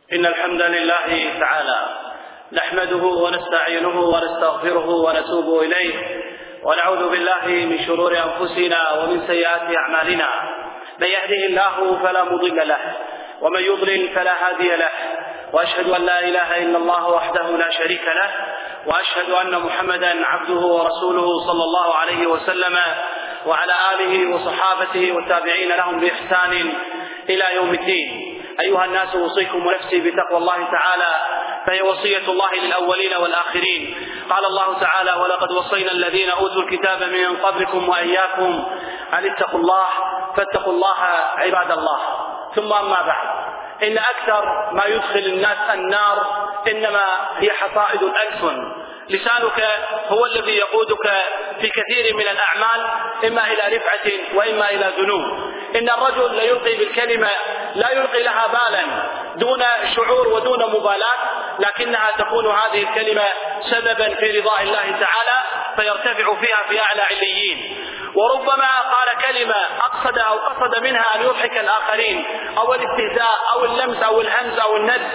إن الحمد لله تعالى نحمده ونستعينه ونستغفره ونتوب إليه، ونعوذ بالله من شرور أنفسنا ومن سيئات أعمالنا. من يهده الله فلا مضل له، ومن يضلل فلا هادي له، وأشهد أن لا إله إلا الله وحده لا شريك له، وأشهد أن محمدا عبده ورسوله صلى الله عليه وسلم وعلى آله وصحابته والتابعين لهم بإحسان إلى يوم الدين. أيها الناس، أوصيكم ونفسي بتقوى الله تعالى، فهي وصية الله للأولين والآخرين. قال الله تعالى: ولقد وصينا الذين أوتوا الكتاب من قبلكم وإياكم أن اتقوا الله، فاتقوا الله عباد الله. ثم أما بعد، إن أكثر ما يدخل الناس النار إنما هي حصائد الألسن. لسانك هو الذي يقودك في كثير من الأعمال، إما إلى رفعة وإما إلى ذنوب. إن الرجل ليلقي بالكلمة لا يلقي لها بالا دون شعور ودون مبالاة، لكنها تكون هذه الكلمة سببا في رضاء الله تعالى، فيرتفع فيها في أعلى عليين. وربما قال كلمة قصد منها أن يضحك الآخرين، أو الاستهزاء أو اللمس أو الهمز أو الندس،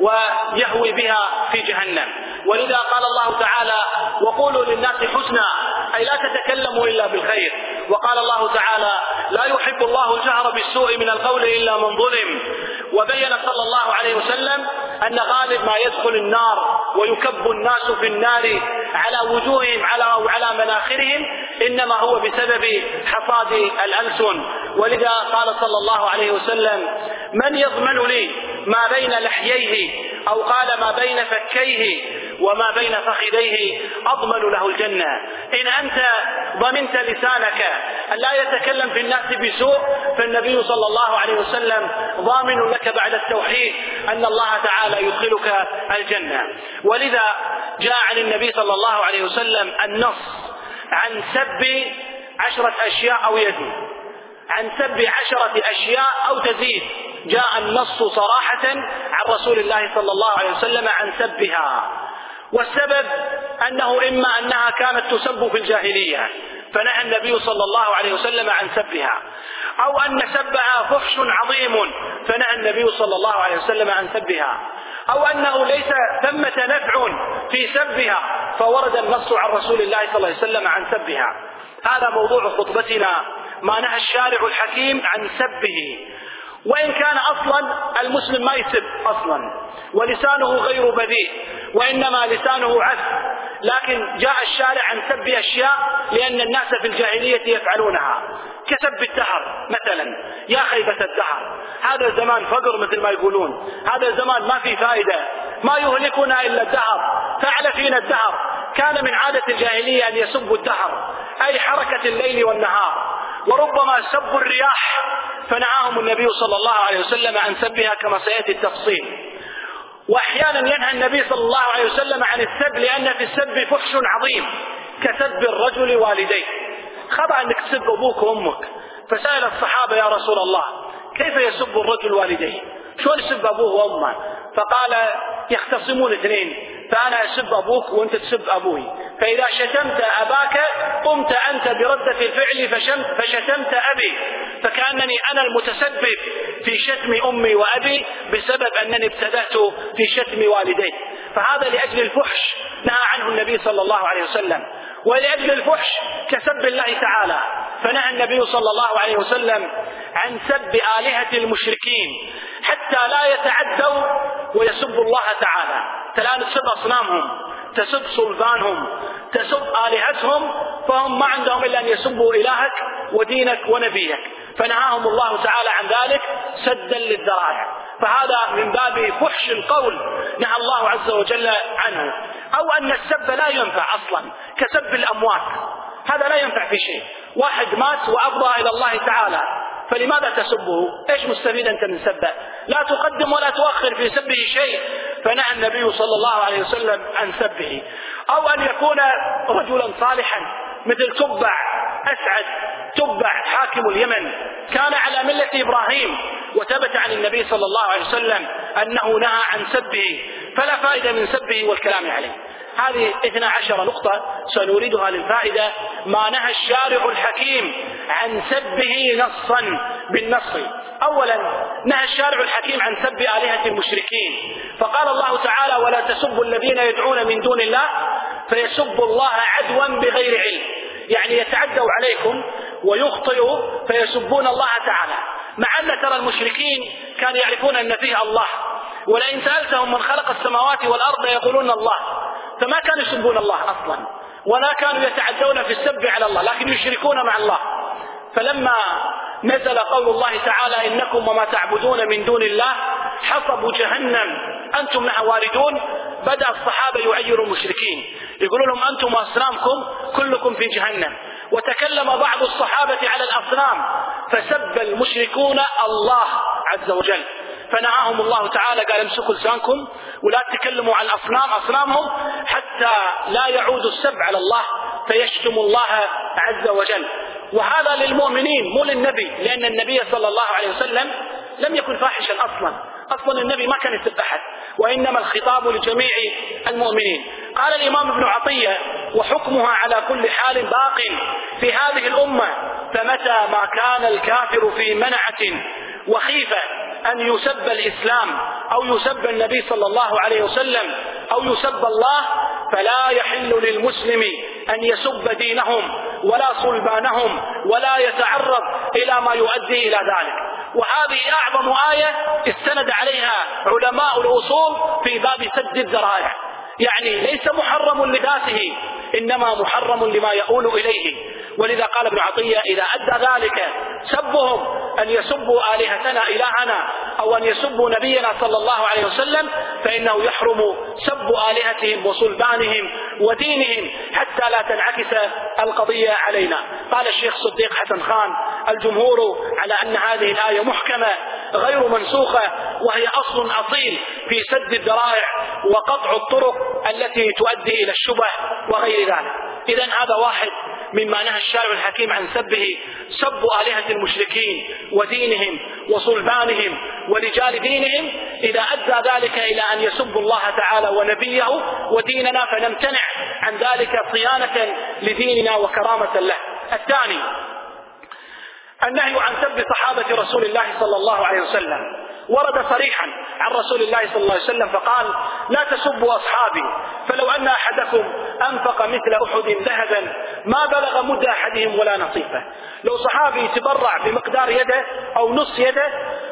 ويهوي بها في جهنم. ولذا قال الله تعالى: وقولوا للناس حسنا، أي لا تتكلموا إلا بالخير. وقال الله تعالى: لا يحب الله الجهر بالسوء من القول إلا من ظلم. وبين صلى الله عليه وسلم أن غالب ما يدخل النار ويكب الناس في النار على وجوههم أو على مناخرهم إنما هو بسبب حصاد الألسن. ولذا قال صلى الله عليه وسلم: من يضمن لي ما بين لحييه، أو قال ما بين فكيه وما بين فخذيه، أضمن له الجنة. إن أنت ضمنت لسانك أن لا يتكلم في الناس بسوء، فالنبي صلى الله عليه وسلم ضامن لك بعد التوحيد أن الله تعالى يدخلك الجنة. ولذا جاء عن النبي صلى الله عليه وسلم النص عن سب 10 أشياء أو يزيد، عن سب 10 أشياء أو تزيد. جاء النص صراحة عن رسول الله صلى الله عليه وسلم عن سبها. والسبب أنه إما أنها كانت تسب في الجاهلية فنهى النبي صلى الله عليه وسلم عن سبها، أو أن سبها فحش عظيم فنهى النبي صلى الله عليه وسلم عن سبها، أو أنه ليس ثمة نفع في سبها فورد النص عن رسول الله صلى الله عليه وسلم عن سبها. هذا موضوع خطبتنا، ما نهى الشارع الحكيم عن سبه. وإن كان أصلا المسلم ما يسب أصلا، ولسانه غير بذيء، وإنما لسانه عذب، لكن جاء الشارع عن سب أشياء لأن الناس في الجاهلية يفعلونها، كسب الدهر مثلا: يا خيبة الدهر، هذا زمان فقر مثل ما يقولون، هذا زمان ما في فائدة، ما يهلكنا إلا الدهر، فعل فينا الدهر. كان من عادة الجاهلية أن يسبوا الدهر، أي حركة الليل والنهار. وربما سبوا الرياح فنهاهم النبي صلى الله عليه وسلم عن سبها كما سيأتي التفصيل. وأحيانا ينهى النبي صلى الله عليه وسلم عن السب لأن في السب فحش عظيم، كسب الرجل والديه. خطأ أنك تسب أبوك وأمك، فسأل الصحابة: يا رسول الله، كيف يسب الرجل والديه؟ شلون يسب أبوه وأمه؟ فقال: يختصمون اثنين، فأنا أسب أبوك وأنت تسب أبوي، فإذا شتمت أباك قمت أنت بردة الفعل فشتمت أبي، فكأنني أنا المتسبب في شتم أمي وأبي بسبب أنني ابتدأت في شتم والدي. فهذا لأجل الفحش نهى عنه النبي صلى الله عليه وسلم. ولأجل الفحش كسب الله تعالى، فنهى النبي صلى الله عليه وسلم عن سب آلهة المشركين حتى لا يتعدوا ويسبوا الله تعالى. الآن تسب أصنامهم، تسب صلبانهم، تسب آلهتهم، فهم ما عندهم إلا أن يسبوا إلهك ودينك ونبيك، فنهاهم الله تعالى عن ذلك سدا للذرائع. فهذا من باب فحش القول نهى الله عز وجل عنه. أو أن السب لا ينفع أصلا، كسب الأموات، هذا لا ينفع في شيء. واحد مات وأفضى إلى الله تعالى، فلماذا تسبه؟ إيش مستفيد أنت من سبه؟ لا تقدم ولا تؤخر في سبه شيء، فنهى النبي صلى الله عليه وسلم عن سبه. أو أن يكون رجلا صالحا مثل تبع أسعد، تبع حاكم اليمن، كان على ملة إبراهيم، وثبت عن النبي صلى الله عليه وسلم أنه نهى عن سبه، فلا فائدة من سبه والكلام عليه. هذه 12 نقطة سنوردها للفائدة، ما نهى الشارع الحكيم عن سبه نصا بالنص. أولا نهى الشارع الحكيم عن سب آلهة المشركين، فقال الله تعالى: ولا تسبوا الذين يدعون من دون الله فيسبوا الله عدوا بغير علم، يعني يتعدوا عليكم ويخطئوا فيسبون الله تعالى، مع أن ترى المشركين كانوا يعرفون أن فيه الله، ولئن سألتهم من خلق السماوات والأرض يقولون الله، فما كانوا يسبون الله أصلا ولا كانوا يتعدون في السب على الله، لكن يشركون مع الله. فلما نزل قول الله تعالى: إنكم وما تعبدون من دون الله حصب جهنم أنتم لها واردون، بدأ الصحابة يعيروا المشركين، يقولون لهم: أنتم وأصنامكم كلكم في جهنم. وتكلم بعض الصحابة على الأصنام فسب المشركون الله عز وجل، فنهاهم الله تعالى، قال: امسكوا لسانكم ولا تتكلموا عن أصنامهم حتى لا يعود السب على الله فيشتم الله عز وجل. وهذا للمؤمنين مو للنبي، لأن النبي صلى الله عليه وسلم لم يكن فاحشا أصلا النبي ما كان يسب أحد، وإنما الخطاب لجميع المؤمنين. قال الإمام ابن عطية: وحكمها على كل حال باق في هذه الأمة، فمتى ما كان الكافر في منعة وخيفة أن يسب الإسلام أو يسب النبي صلى الله عليه وسلم أو يسب الله، فلا يحل للمسلم أن يسب دينهم ولا صلبانهم ولا يتعرض إلى ما يؤدي إلى ذلك. وهذه أعظم آية استند عليها علماء الأصول في باب سد الذرائع، يعني ليس محرم لذاته، إنما محرم لما يؤول إليه. ولذا قال ابن عطية: إذا أدى ذلك سبهم أن يسبوا آلهتنا إلهنا أو أن يسبوا نبينا صلى الله عليه وسلم، فإنه يحرم سب آلهتهم وصلبانهم ودينهم حتى لا تنعكس القضية علينا. قال الشيخ صديق حسن خان: الجمهور على أن هذه الآية محكمة غير منسوخة، وهي أصل أصيل في سد الذرائع وقطع الطرق التي تؤدي إلى الشبه وغير ذلك. إذن هذا واحد مما نهى الشارع الحكيم عن سبه، سب آلهة المشركين ودينهم وصلبانهم ورجال دينهم، إذا أدى ذلك إلى أن يسبوا الله تعالى ونبيه وديننا فنمتنع عن ذلك صيانة لديننا وكرامة له. الثاني النهي عن سب صحابة رسول الله صلى الله عليه وسلم، ورد صريحا عن رسول الله صلى الله عليه وسلم فقال: لا تسبوا أصحابي، فلو أن أحدكم أنفق مثل أحد ذهبا ما بلغ مد أحدهم ولا نصيفه. لو صحابي يتبرع بمقدار يده أو نص يده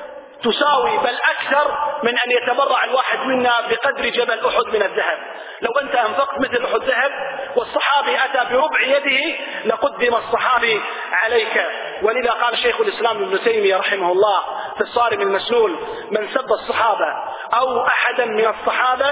تساوي بل أكثر من أن يتبرع الواحد منا بقدر جبل أحد من الذهب. لو أنت أنفقت مثل أحد ذهب والصحابي أتى بربع يده لقدم الصحابي عليك. ولذا قال شيخ الإسلام ابن تيمية رحمه الله في الصارم المسلول: من سب الصحابة أو أحدا من الصحابة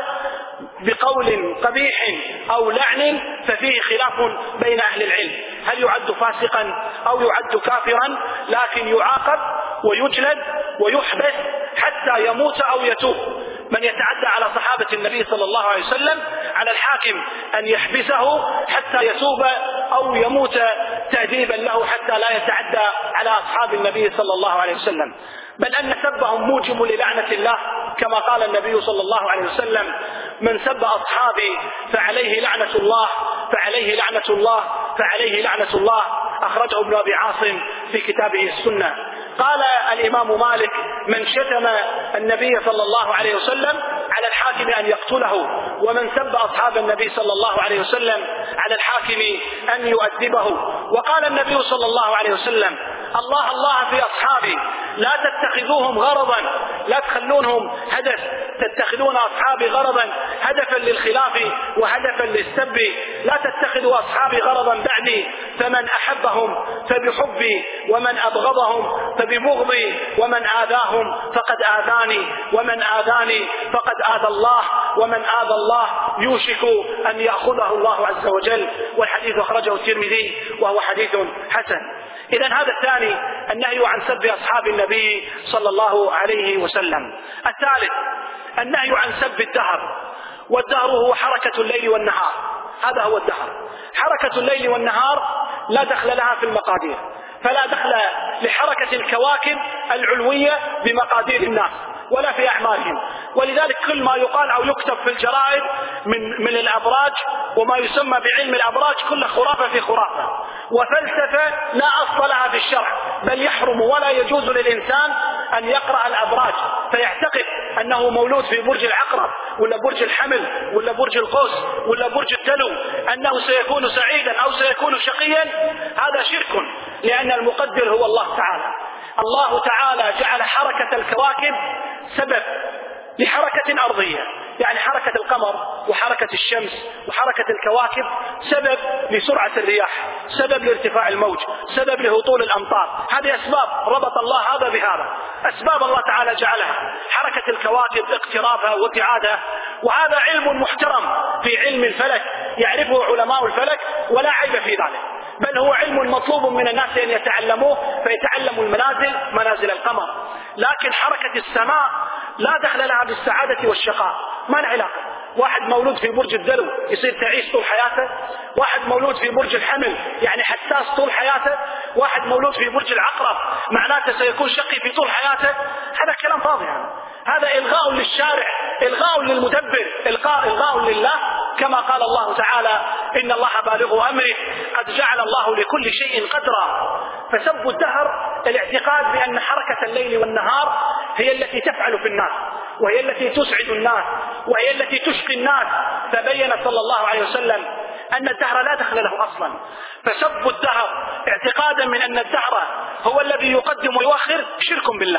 بقول قبيح أو لعن ففيه خلاف بين أهل العلم، هل يعد فاسقا أو يعد كافرا، لكن يعاقب ويجلد ويحبس حتى يموت أو يتوب. من يتعدى على صحابة النبي صلى الله عليه وسلم على الحاكم أن يحبسه حتى يتوب أو يموت تأديبا له حتى لا يتعدى على أصحاب النبي صلى الله عليه وسلم، بل أن سبهم موجب للعنة الله، كما قال النبي صلى الله عليه وسلم: من سب أصحابي فعليه لعنة الله فعليه لعنة الله فعليه لعنة الله. أخرجه ابن أبي عاصم في كتابه السنة. قال الإمام مالك: من شتم النبي صلى الله عليه وسلم على الحاكم أن يقتله، ومن سب أصحاب النبي صلى الله عليه وسلم على الحاكم أن يؤدبه. وقال النبي صلى الله عليه وسلم: الله الله في أصحابي، لا تتخذوهم غرضا، لا تخلونهم هدف، تتخذون أصحابي غرضا هدفا للخلاف وهدفا للسب، لا تتخذوا أصحابي غرضا بعدي، فمن أحبهم فبحبي ومن أبغضهم فببغضي، ومن آذاهم فقد آذاني ومن آذاني فقد آذى الله، ومن آذى الله يوشك أن يأخذه الله عز وجل. والحديث أخرجه الترمذي وهو حديث حسن. إذن هذا الثاني النهي عن سب أصحاب النبي صلى الله عليه وسلم. الثالث النهي عن سب الدهر، والدهر هو حركة الليل والنهار، هذا هو الدهر. حركة الليل والنهار لا دخل لها في المقادير، فلا دخل لحركة الكواكب العلوية بمقادير الناس ولا في أعمالهم. ولذلك كل ما يقال أو يكتب في الجرائد من الأبراج وما يسمى بعلم الأبراج كل خرافة في خرافة وفلسفة لا أصل لها في الشرع، بل يحرم ولا يجوز للإنسان أن يقرأ الأبراج فيعتقد أنه مولود في برج العقرب ولا برج الحمل ولا برج القوس ولا برج الدلو أنه سيكون سعيدا أو سيكون شقيا، هذا شرك، لأن المقدر هو الله تعالى. الله تعالى جعل حركة الكواكب سبب لحركة أرضية، يعني حركة القمر وحركة الشمس وحركة الكواكب سبب لسرعة الرياح، سبب لارتفاع الموج، سبب لهطول الأمطار. هذه أسباب ربط الله هذا بهذا، أسباب الله تعالى جعلها، حركة الكواكب اقترابها وابتعادها، وهذا علم محترم في علم الفلك يعرفه علماء الفلك ولا عيب في ذلك، بل هو علم مطلوب من الناس أن يتعلموه، فيتعلموا منازل القمر. لكن حركة السماء لا دخل لها بالسعادة والشقاء، ما العلاقة؟ واحد مولود في برج الدلو يصير تعيس طول حياته، واحد مولود في برج الحمل يعني حساس طول حياته، واحد مولود في برج العقرب معناته سيكون شقي في طول حياته. هذا كلام فاضي، هذا إلغاء للشارع، إلغاء للمدبر، إلغاء لله، كما قال الله تعالى: إن الله بالغ أمره قد جعل الله لكل شيء قدرا. فسب الدهر الاعتقاد بأن حركة الليل والنهار هي التي تفعل في الناس، وهي التي تسعد الناس، وهي التي تشقي الناس. فبين صلى الله عليه وسلم أن الدهر لا دخل له أصلا. فسب الدهر اعتقادا من أن الدهر هو الذي يقدم ويؤخر شرك بالله.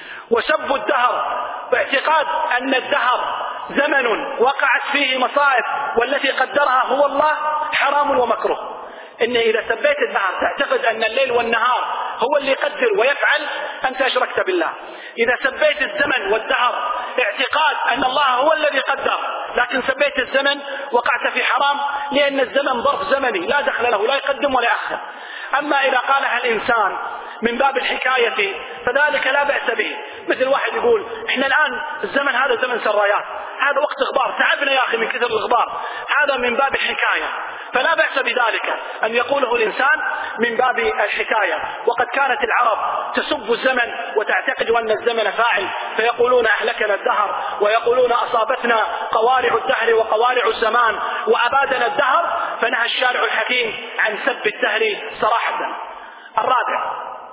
وسب الدهر باعتقاد أن الدهر زمن وقعت فيه مصائب والتي قدرها هو الله حرام ومكروه. إن إذا سبيت الدهر تعتقد أن الليل والنهار هو اللي يقدر ويفعل، أنت أشركت بالله. إذا سبيت الزمن والدهر اعتقاد أن الله هو الذي قدر، لكن سبيت الزمن وقعت في حرام، لأن الزمن ظرف زمني لا دخل له، لا يقدم ولا يأخر. أما إذا قالها الإنسان من باب الحكاية فذلك لا بأس به. مثل واحد يقول: إحنا الآن الزمن هذا زمن سرايات، هذا وقت غبار، تعبنا يا أخي من كثر الغبار، هذا من باب الحكاية، فلا بأس بذلك أن يقوله الإنسان من باب الحكاية. وقد كانت العرب تسب الزمن وتعتقد أن الزمن فاعل، فيقولون: أهلكنا الدهر، ويقولون: أصابتنا قوارع الدهر وقوارع الزمان وأبادنا الدهر. فنهى الشارع الحكيم عن سب الدهر صراحة. الرابع،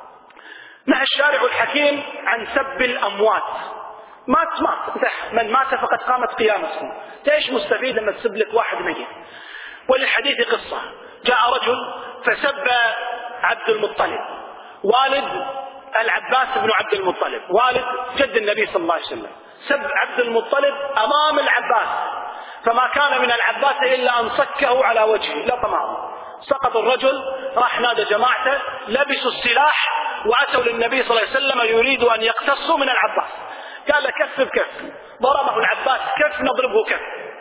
نهى الشارع الحكيم عن سب الأموات. مات من مات فقد قامت قيامته. ايش مستفيد لما تسب لك واحد ميت؟ وللحديث قصة: جاء رجل فسب عبد المطلب والد العباس بن عبد المطلب والد جد النبي صلى الله عليه وسلم، سب عبد المطلب أمام العباس، فما كان من العباس إلا أن صكه على وجهه لطمه. سقط الرجل، راح نادى جماعته، لبسوا السلاح وأتوا للنبي صلى الله عليه وسلم يريد أن يقتصوا من العباس. قال له: كف بكف. ضربه العباس كف نضربه كف.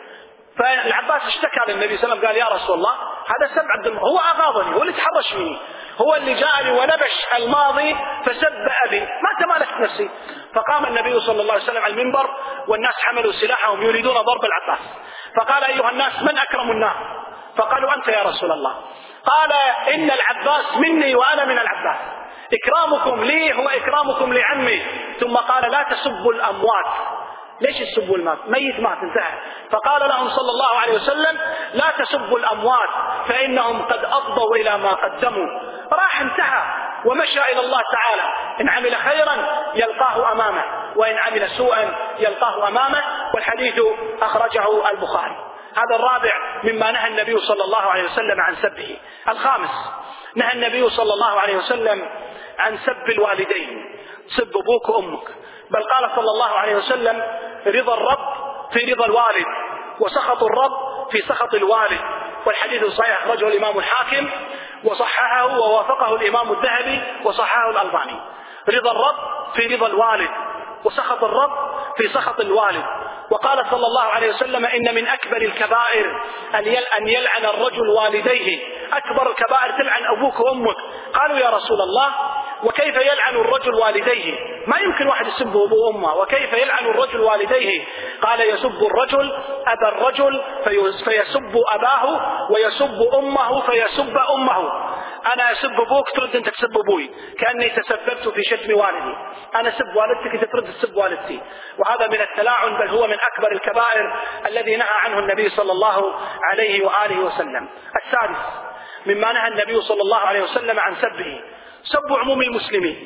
فالعباس اشتكى للنبي صلى الله عليه وسلم قال: يا رسول الله، هذا سب عبد المطلب، هو أغاظني، هو اللي تحرش مني، هو اللي جاءني ونبش الماضي فسب أبي، ما تمالكت نفسي. فقام النبي صلى الله عليه وسلم على المنبر والناس حملوا سلاحهم يريدون ضرب العباس، فقال: أيها الناس، من أكرم الناس؟ فقالوا: أنت يا رسول الله. قال: إن العباس مني وأنا من العباس، إكرامكم لي هو إكرامكم لعمي. ثم قال: لا تسبوا الأموات. ليش تسبوا المات؟ ميت مات انتهى. فقال لهم صلى الله عليه وسلم: لا تسبوا الأموات فإنهم قد أفضوا إلى ما قدموا. راح انتهى ومشى إلى الله تعالى. إن عمل خيرا يلقاه أمامه، وإن عمل سوءا يلقاه أمامه. والحديث أخرجه البخاري. هذا الرابع مما نهى النبي صلى الله عليه وسلم عن سبه. الخامس، نهى النبي صلى الله عليه وسلم عن سب الوالدين، سب أبوك وأمك، بل قال صلى الله عليه وسلم: رضا الرب في رضا الوالد، وسخط الرب في سخط الوالد. والحديث الصحيح أخرجه الإمام الحاكم وصححه ووافقه الإمام الذهبي وصححه الألباني. رضا الرب في رضا الوالد، وسخط الرب في سخط الوالد. وقال صلى الله عليه وسلم: إن من أكبر الكبائر أن يلعن الرجل والديه. أكبر الكبائر تلعن أبوك وأمك. قالوا: يا رسول الله، وكيف يلعن الرجل والديه؟ ما يمكن واحد يسب أبوه وأمه، وكيف يلعن الرجل والديه؟ قال: يسب الرجل أبا الرجل فيسب أباه، ويسب أمه فيسب أمه. أنا أسب أبوك ترد أنت تسب أبوي، كأني تسببت في شتم والدي. أنا أسب والدتك أنت ترد تسب والدتي. وهذا من التلاعن، بل هو من أكبر الكبائر الذي نهى عنه النبي صلى الله عليه وآله وسلم. السادس مما نهى النبي صلى الله عليه وسلم عن سبه، سب عموم المسلمين.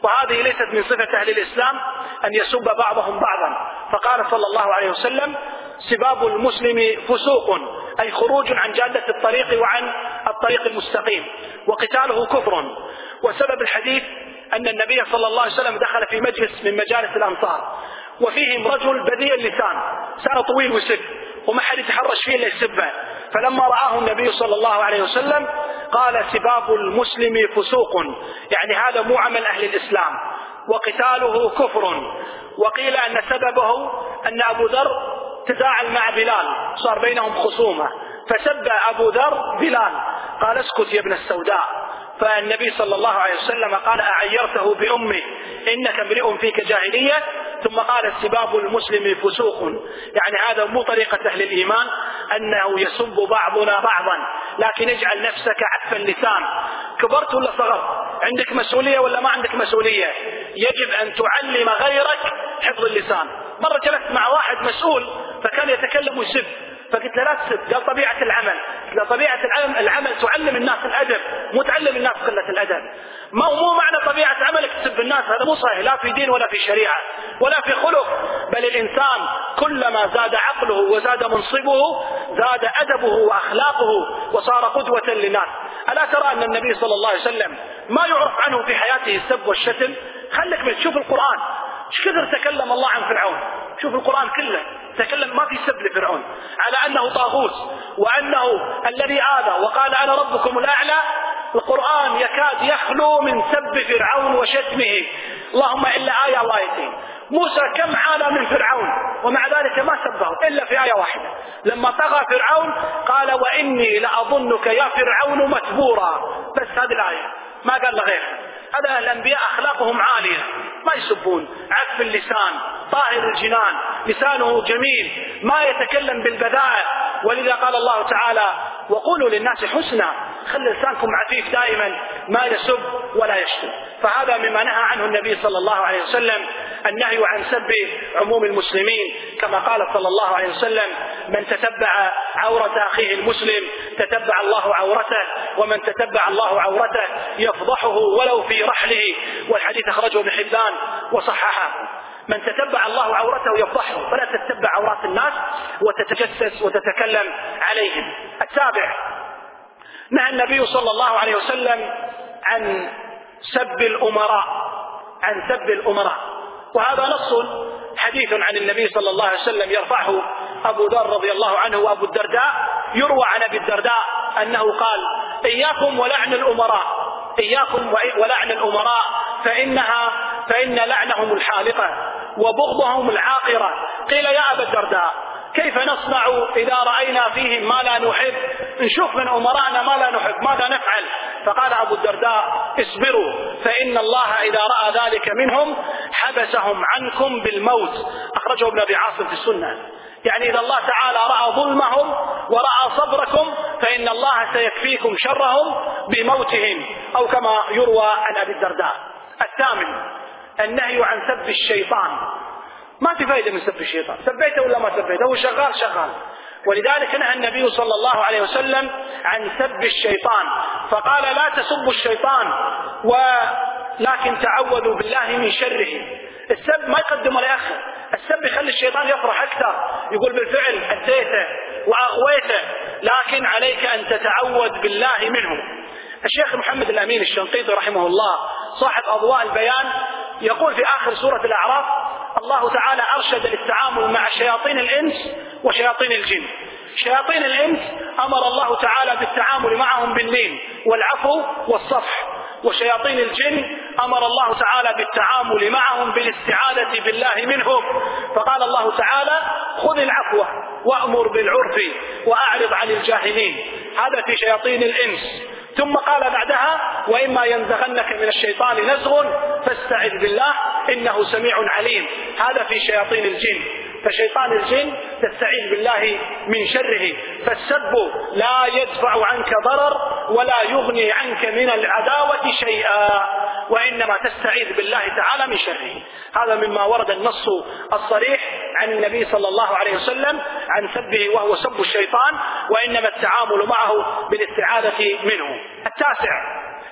وهذه ليست من صفة أهل الإسلام أن يسب بعضهم بعضا. فقال صلى الله عليه وسلم: سباب المسلم فسوق، أي خروج عن جادة الطريق وعن الطريق المستقيم، وقتاله كفر. وسبب الحديث أن النبي صلى الله عليه وسلم دخل في مجلس من مجالس الأنصار وفيهم رجل بذيء اللسان، سنة طويل ويسب وما حد يتحرش فيه إلا يسبه. فلما رآه النبي صلى الله عليه وسلم قال: سباب المسلم فسوق، يعني هذا مو عمل أهل الإسلام، وقتاله كفر. وقيل أن سببه أن أبو ذر تزاعل مع بلال، صار بينهم خصومة، فسب أبو ذر بلال، قال: اسكت يا ابن السوداء. فالنبي صلى الله عليه وسلم قال: أعيرته بأمه إنك امرئ فيك جاهلية. ثم قال: سباب المسلم فسوق، يعني هذا مو طريقة أهل الإيمان أنه يسب بعضنا بعضا، لكن اجعل نفسك عف اللسان. كبرت ولا صغرت؟ عندك مسؤولية ولا ما عندك مسؤولية؟ يجب أن تعلم غيرك حفظ اللسان. مرة جلست مع واحد مسؤول فكان يتكلم ويسب، فقلت له: لا تسب. قال: طبيعة العمل. لا، طبيعة العمل تعلم الناس الأدب، مو تعلم الناس قلة الأدب. مو معنى طبيعة عملك تسب الناس، هذا مو صحيح، لا في دين ولا في شريعة ولا في خلق. بل الإنسان كلما زاد عقله وزاد منصبه زاد أدبه وأخلاقه وصار قدوة للناس. ألا ترى أن النبي صلى الله عليه وسلم ما يعرف عنه في حياته السب والشتم؟ خلك من تشوف القرآن ايش كثر تكلم الله عن فرعون. شوف القرآن كله تكلم، ما في سب لفرعون على أنه طاغوت وأنه الذي آذى وقال: أنا ربكم الأعلى. القرآن يكاد يخلو من سب فرعون وشتمه، اللهم إلا آية وآيتين. موسى كم عانى من فرعون ومع ذلك ما سبه إلا في آية واحدة، لما طغى فرعون قال: وإني لأظنك يا فرعون مثبورا. بس هذه الآية، ما قال لغيرها. هذا الأنبياء أخلاقهم عالية، ما يسبون، عف اللسان، طاهر الجنان، لسانه جميل، ما يتكلم بالبذاء. ولذا قال الله تعالى: وقولوا للناس حسنا، خلي لسانكم عفيف دائما، ما يسب ولا يشتم. فهذا مما نهى عنه النبي صلى الله عليه وسلم، النهي عن سب عموم المسلمين، كما قال صلى الله عليه وسلم: من تتبع عورة أخيه المسلم تتبع الله عورته، ومن تتبع الله عورته يفضحه ولو في رحله. والحديث أخرجه ابن حبان وصححه. من تتبع الله عورته يفضحه، فلا تتبع عورات الناس وتتجسس وتتكلم عليهم. السابع، نهى النبي صلى الله عليه وسلم عن سب الأمراء، وهذا نص حديث عن النبي صلى الله عليه وسلم يرفعه أبو ذر رضي الله عنه وأبو الدرداء. يروى عن أبي الدرداء أنه قال: إياكم ولعن الأمراء فإن لعنهم الحالقة وبغضهم العاقرة. قيل: يا أبا الدرداء، كيف نصنع إذا رأينا فيهم ما لا نحب؟ نشوف من أمراءنا ما لا نحب، ماذا نفعل؟ فقال أبو الدرداء: اصبروا، فإن الله إذا رأى ذلك منهم حبسهم عنكم بالموت. أخرجه ابن أبي عاصم في السنة. يعني إذا الله تعالى رأى ظلمهم ورأى صبركم فإن الله سيكفيكم شرهم بموتهم، أو كما يروى عن أبي الدرداء. الثامن، النهي عن سب الشيطان. ما في فائدة من سب الشيطان، سبيته ولا ما سبيته، هو شغال. ولذلك نهى النبي صلى الله عليه وسلم عن سب الشيطان، فقال: لا تسبوا الشيطان ولكن تعوذوا بالله من شره. السب ما يقدم ولا يأخر، السب يخلي الشيطان يفرح أكثر، يقول بالفعل أديته وأغويته، لكن عليك أن تتعوذ بالله منه. الشيخ محمد الأمين الشنقيطي رحمه الله صاحب أضواء البيان يقول في آخر سورة الأعراف: الله تعالى أرشد للتعامل مع شياطين الإنس وشياطين الجن. شياطين الإنس أمر الله تعالى بالتعامل معهم باللين والعفو والصفح، وشياطين الجن أمر الله تعالى بالتعامل معهم بالاستعاذة بالله منهم. فقال الله تعالى: خذ العفو وأمر بالعرف وأعرض عن الجاهلين. هذا في شياطين الإنس. ثم قال بعدها: وإما ينزغنك من الشيطان نزغ فاستعذ بالله إنه سميع عليم. هذا في شياطين الجن. فشيطان الجن تستعيذ بالله من شره، فالسب لا يدفع عنك ضرر ولا يغني عنك من العداوة شيئا، وإنما تستعيذ بالله تعالى من شره. هذا مما ورد النص الصريح عن النبي صلى الله عليه وسلم عن سبه وهو سب الشيطان، وإنما التعامل معه بالاستعاذة منه. التاسع،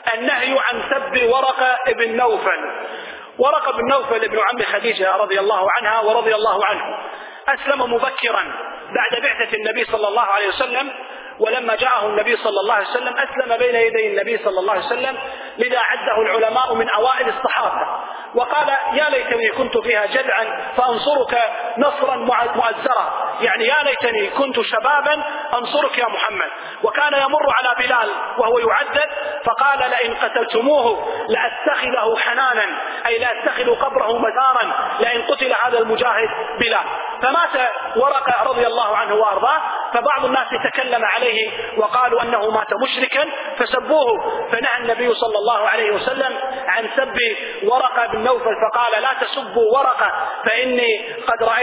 النهي عن سب ورقة بن نوفل. ورقة بن نوفل ابن عم خديجة رضي الله عنها ورضي الله عنه، أسلم مبكرا بعد بعثة النبي صلى الله عليه وسلم، ولما جاءه النبي صلى الله عليه وسلم أسلم بين يدي النبي صلى الله عليه وسلم، لذا عده العلماء من أوائل الصحابة، وقال يا ليتني كنت فيها جدعا فأنصرك نصرا مؤزرا، يعني يا ليتني كنت شبابا أنصرك يا محمد. وكان يمر على بلال وهو يعذب فقال لئن قتلتموه لأتخذه حنانا، أي لأتخذ قبره مزارا لئن قتل هذا المجاهد بلال. فمات ورقة رضي الله عنه وأرضاه، فبعض الناس تكلم عليه وقالوا أنه مات مشركا فسبوه، فنهى النبي صلى الله عليه وسلم عن سب ورقة بن نوفل، فقال لا تسبوا ورقة فإني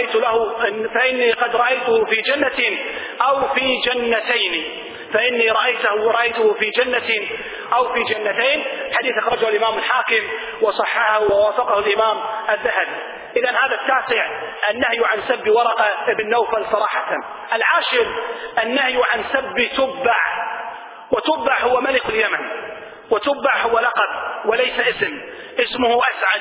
قد رأيته في جنة أو في جنتين، فإني رأيته في جنة أو في جنتين. حديث أخرجه الإمام الحاكم وصححه ووافقه الإمام الذهبي. إذن هذا التاسع النهي عن سب ورقة بن نوفل صراحة. العاشر النهي عن سب تبع، وتبع هو ملك اليمن، وتبع هو لقب وليس اسم، اسمه أسعد،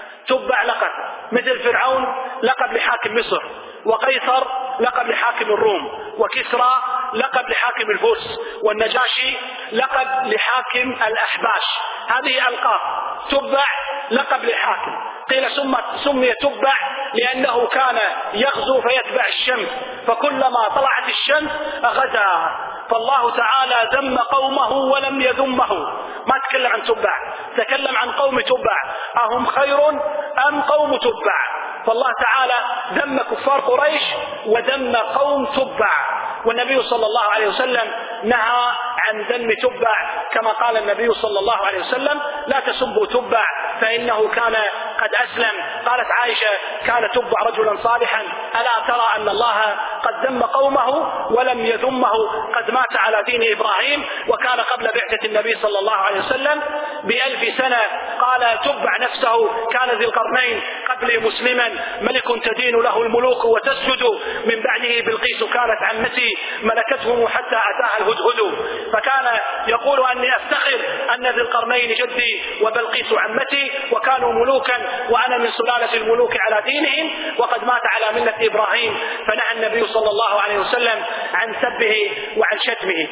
تبع لقب، مثل فرعون لقب لحاكم مصر، وقيصر لقب لحاكم الروم، وكسرى لقب لحاكم الفرس، والنجاشي لقب لحاكم الأحباش. هذه ألقاب. تبع لقب للحاكم، قيل سمي تبع لأنه كان يغزو فيتبع الشمس، فكلما طلعت الشمس غزا، فالله تعالى ذم قومه ولم يذمه، ما تكلم عن تبع، تكلم عن قوم تبع، أهم خير أم قوم تبع؟ فالله تعالى ذم كفار قريش وذم قوم تبع، والنبي صلى الله عليه وسلم نهى عن ذم تبع، كما قال النبي صلى الله عليه وسلم لا تسبوا تبع فإنه كان قد أسلم. قالت عائشة كان تبع رجلا صالحا، ألا ترى أن الله قد ذم قومه ولم يذمه، قد مات على دين إبراهيم وكان قبل بعثة النبي صلى الله عليه وسلم ب1000 سنة. قال تبع نفسه كان ذي القرنين قبل مسلما، ملك تدين له الملوك وتسجد، من بعده بلقيس كانت عمتي ملكته حتى أتاها الهدهد، فكان يقول أني أفتخر أن ذي القرنين جدي وبلقيس عمتي وكانوا ملوكا وأنا من سلالة الملوك على دينهم، وقد مات على ملة إبراهيم. فنهى النبي صلى الله عليه وسلم عن سبه وعن شتمه.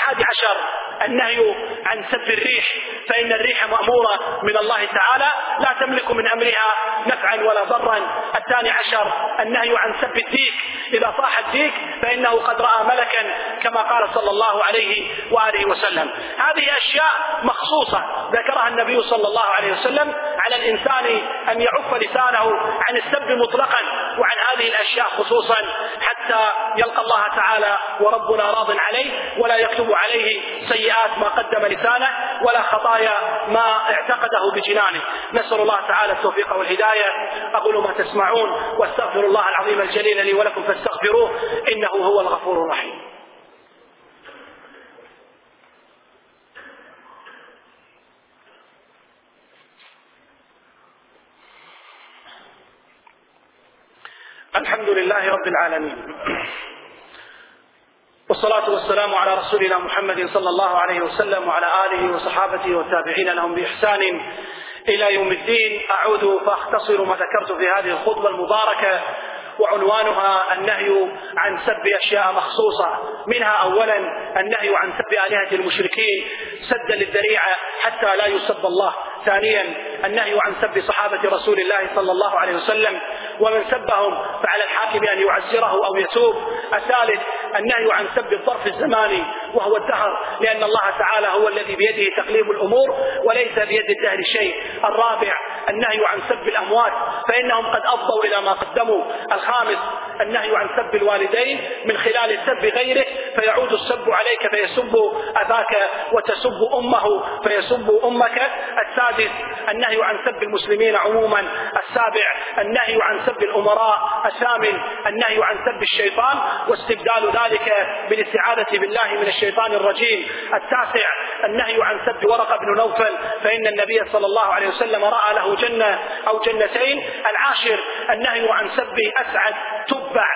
11 النهي عن سب الريح، فإن الريح مأمورة من الله تعالى لا تملك من أمرها نفعا ولا ضرا. 12 النهي عن سب الديك، إذا صاح الديك فإنه قد رأى ملكا كما قال صلى الله عليه وآله وسلم. هذه أشياء مخصوصة ذكرها النبي صلى الله عليه وسلم على الإنسان أن يعف لسانه عن السب مطلقا وعن هذه الأشياء خصوصا، حتى يلقى الله تعالى وربنا راض عليه ولا يكتب عليه سيئات ما قدم لسانه ولا خطايا ما اعتقده بجنانه. نسأل الله تعالى التوفيق والهداية. أقول ما تسمعون واستغفر الله العظيم الجليل لي ولكم فاستغفروه إنه هو الغفور الرحيم. الحمد لله رب العالمين، والصلاة والسلام على رسولنا محمد صلى الله عليه وسلم وعلى آله وصحابته والتابعين لهم بإحسان إلى يوم الدين. أعود فأختصر ما ذكرت في هذه الخطبة المباركة، وعنوانها النهي عن سب أشياء مخصوصة، منها أولا النهي عن سب آلهة المشركين سدا للذريعة حتى لا يسب الله. ثانيا النهي عن سب صحابة رسول الله صلى الله عليه وسلم، ومن سبهم فعلى الحاكم أن يعزره أو يتوب. الثالث النهي عن سب الظرف الزماني وهو الدهر، لأن الله تعالى هو الذي بيده تقليب الأمور وليس بيد الدهر شيء. الرابع النهي عن سب الأموات فإنهم قد أفضوا إلى ما قدموا. الخامس النهي عن سب الوالدين من خلال سب غيره فيعود السب عليك فيسب أباك وتسب أمه فيسب أمك. السادس النهي عن سب المسلمين عموما. السابع النهي عن سب الأمراء. الثامن النهي عن سب الشيطان واستبدال ذلك بالاستعاذة بالله من الشيطان الرجيم. التاسع النهي عن سب ورقة بن نوفل فإن النبي صلى الله عليه وسلم رأى له جنة أو جنتين. العاشر النهي عن سب أسعد تبع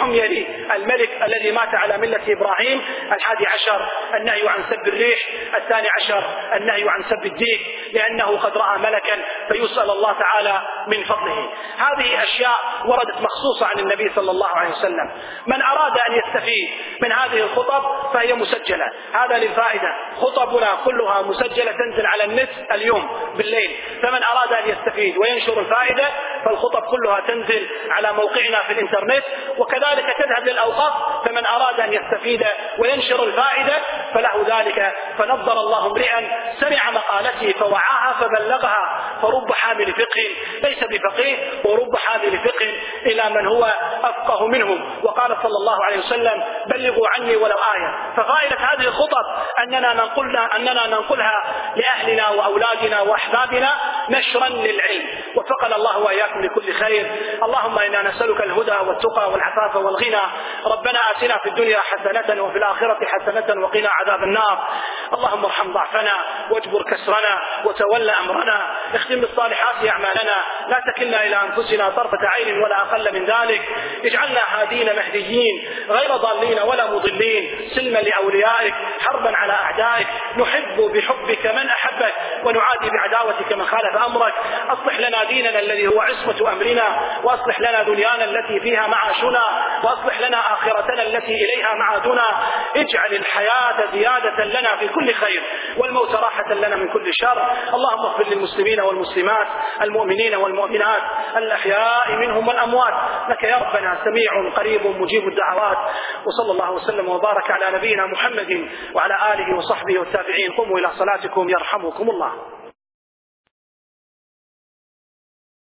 حميري الملك الذي مات على ملة إبراهيم. 11 النهي عن سب الريح. 12 النهي عن سب الديك لأنه قد رأى ملكا فيسأل الله تعالى من فضله. هذه أشياء وردت مخصوصة عن النبي صلى الله عليه وسلم. من أراد أن يستفيد من هذه الخطب فهي مسجلة، هذا للفائدة. خطبنا كلها مسجلة تنزل على النت اليوم بالليل، فمن أراد أن يستفيد وينشر الفائدة فالخطب كلها تنزل على موقعنا في الإنترنت، وكذلك تذهب للأوقاف، فمن أراد أن يستفيد وينشر الفائدة فله ذلك. فنظر الله امرئا سمع مقالتي فوعاها فبلغها، فرب حامل فقه ليس بفقيه ورب حامل فقه إلى من هو أفقه منه. وقال صلى الله عليه وسلم بلغوا عني ولو آية. ففائدة هذه الخطب أننا ننقلها لأهلنا وأولادنا وأحبابنا نشرا للعلم. وفقنا الله وإياكم لكل خير. اللهم إنا نسألك الهدى والتقى والعفاف والغنى. ربنا آتنا في الدنيا حسنة وفي الآخرة حسنة وقنا عذاب النار. اللهم ارحم ضعفنا واجبر كسرنا وتول أمرنا. اختم بالصالحات أعمالنا، لا تكلنا إلى أنفسنا طرفة عين ولا أقل من ذلك. اجعلنا هادين مهديين غير ضالين ولا مضلين، سلما لأوليائك حربا على أعدائك. نحب بحبك من أحبك ونعادي بعداوتك من خالف أمرك. أصلح لنا ديننا الذي هو عصمة أمرنا، وأصلح لنا دنيانا التي فيها معاشنا، وأصلح لنا آخرتنا التي إليها معادنا. اجعل الحياة زيادة لنا في كل خير والموت راحة لنا من كل شر. اللهم اغفر للمسلمين والمسلمات، المؤمنين والمؤمنات، الأحياء منهم والأموات، لك يا ربنا سميع قريب مجيب الدعوات. وصلى الله وسلم وبارك على نبينا محمد وعلى آله وصحبه والتابعين. قوموا إلى صلاتكم يرحمكم الله.